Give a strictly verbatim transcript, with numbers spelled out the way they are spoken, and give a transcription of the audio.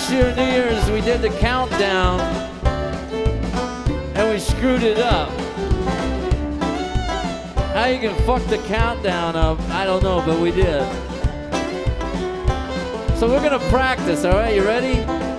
last year, New Year's, we did the countdown, and we screwed it up. How you can fuck the countdown up, I don't know, but we did. So we're gonna practice, all right? You ready?